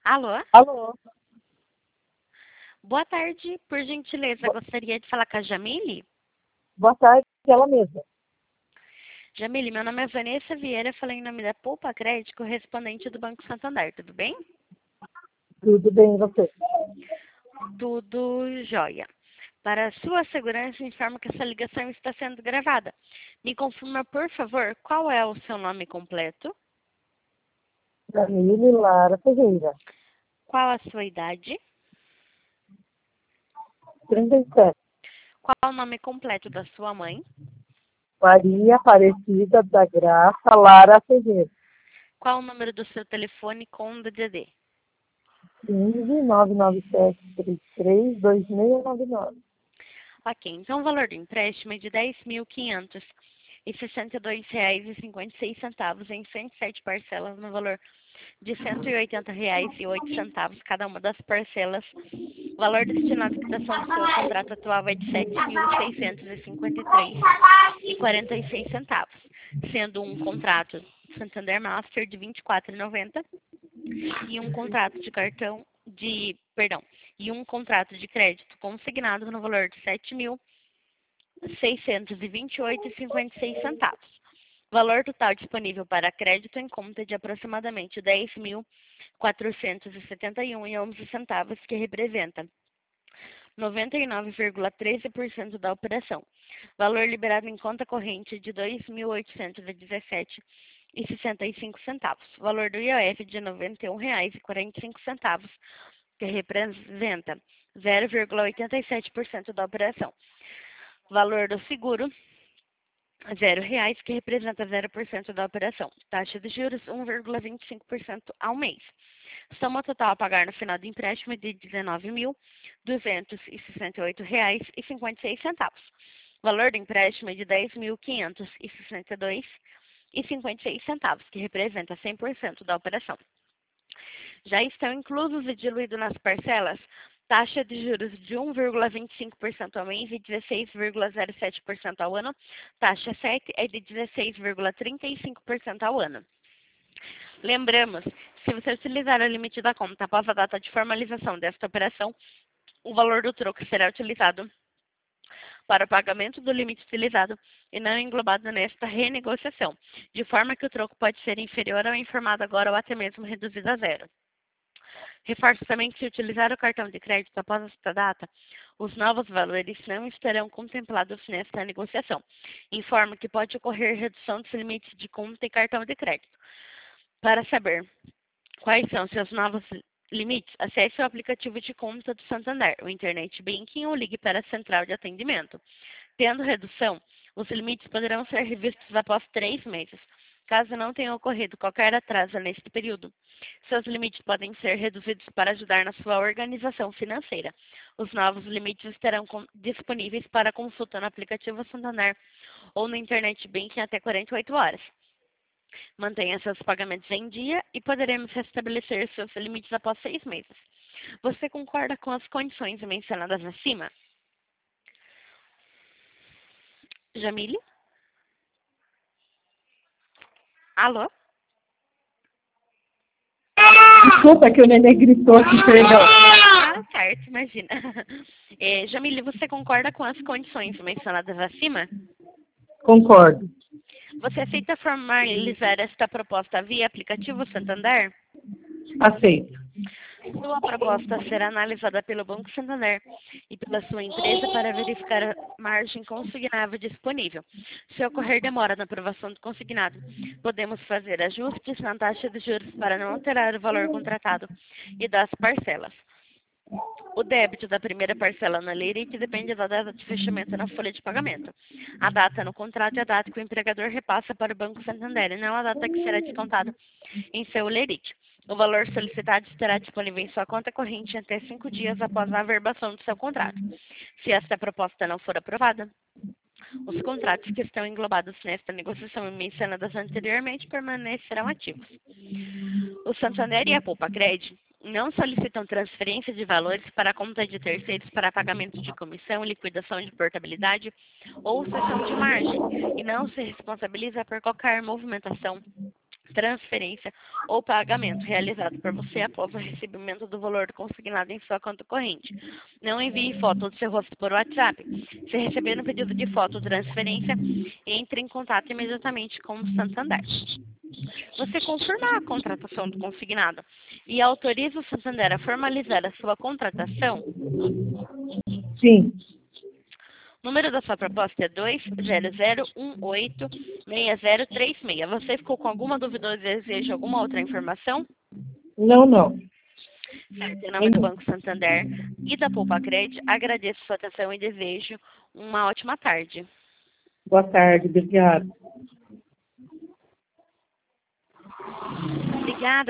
Alô? Alô, Boa tarde, por gentileza, gostaria de falar com a Jamile? boa tarde, ela mesma. Jamile, meu nome é Vanessa Vieira, falei em nome da Poupa Crédito, correspondente do Banco Santander, tudo bem? Tudo bem, e você? Tudo jóia. Para sua segurança, informo que essa ligação está sendo gravada. Me confirma, por favor, qual é o seu nome completo? Jamile Lara Ferreira, Qual a sua idade? 37. Qual o nome completo da sua mãe? Maria Aparecida da Graça Lara Ferreira. Qual o número do seu telefone com DDD? 15 99733 2699. Ok, então o valor do empréstimo é de R$ 10.562,56 em 107 parcelas no valor de R$ 180,08 cada uma das parcelas. O valor destinado à quitação do seu contrato atual é de R$ 7.653,46, sendo um contrato Santander Master de R$ 24,90 e um contrato de cartão de, perdão, e um contrato de crédito consignado no valor de R$ 7.628,56. Valor total disponível para crédito em conta de aproximadamente R$ 10.471,11, que representa 99,13% da operação. Valor liberado em conta corrente de R$ 2.817,65. Valor do IOF de R$ 91,45, que representa 0,87% da operação. Valor do seguro, R$ 0, que representa 0% da operação. Taxa de juros, 1,25% ao mês. Soma total a pagar no final do empréstimo de R$ 19.268,56. Valor do empréstimo é de R$ 10.562,56, que representa 100% da operação. Já estão inclusos e diluídos nas parcelas taxa de juros de 1,25% ao mês e 16,07% ao ano. Taxa SEC é de 16,35% ao ano. Lembramos, se você utilizar o limite da conta após a data de formalização desta operação, o valor do troco será utilizado para o pagamento do limite utilizado e não englobado nesta renegociação, de forma que o troco pode ser inferior ao informado agora ou até mesmo reduzido a zero. Reforço também que, se utilizar o cartão de crédito após esta data, os novos valores não estarão contemplados nesta negociação. Informo que pode ocorrer redução dos limites de conta e cartão de crédito. Para saber quais são seus novos limites, acesse o aplicativo de conta do Santander, o Internet Banking, ou ligue para a central de atendimento. Tendo redução, os limites poderão ser revistos após 3 meses. Caso não tenha ocorrido qualquer atraso neste período, seus limites podem ser reduzidos para ajudar na sua organização financeira. Os novos limites estarão disponíveis para consulta no aplicativo Santander ou no Internet Banking até 48 horas. Mantenha seus pagamentos em dia e poderemos restabelecer seus limites após 6 meses. Você concorda com as condições mencionadas acima? Jamile? Alô? Desculpa que o neném gritou aqui, perdão. Certo, imagina. Jamile, você concorda com as condições mencionadas acima? Concordo. Você aceita formalizar esta proposta via aplicativo Santander? Aceito. Sua proposta será analisada pelo Banco Santander e pela sua empresa para verificar a margem consignável disponível. Se ocorrer demora na aprovação do consignado, podemos fazer ajustes na taxa de juros para não alterar o valor contratado e das parcelas. O débito da primeira parcela na Lerite depende da data de fechamento na folha de pagamento. A data no contrato é a data que o empregador repassa para o Banco Santander e não a data que será descontada em seu Lerite. O valor solicitado estará disponível em sua conta corrente até 5 dias após a averbação do seu contrato. Se esta proposta não for aprovada, os contratos que estão englobados nesta negociação e mencionadas anteriormente permanecerão ativos. O Santander e a Poupa Crédito não solicitam transferência de valores para a conta de terceiros para pagamento de comissão, liquidação de portabilidade ou cessão de margem e não se responsabiliza por qualquer movimentação transferência ou pagamento realizado por você após o recebimento do valor consignado em sua conta corrente. Não envie foto do seu rosto por WhatsApp. Se receber um pedido de foto ou transferência, entre em contato imediatamente com o Santander. Você confirma a contratação do consignado e autoriza o Santander a formalizar a sua contratação? Sim. O número da sua proposta é 200186036. Você ficou com alguma dúvida ou deseja alguma outra informação? Não, não. Certo. Em nome do Banco Santander e da Poupa Cred, agradeço sua atenção e desejo uma ótima tarde. Boa tarde, obrigada. Obrigada.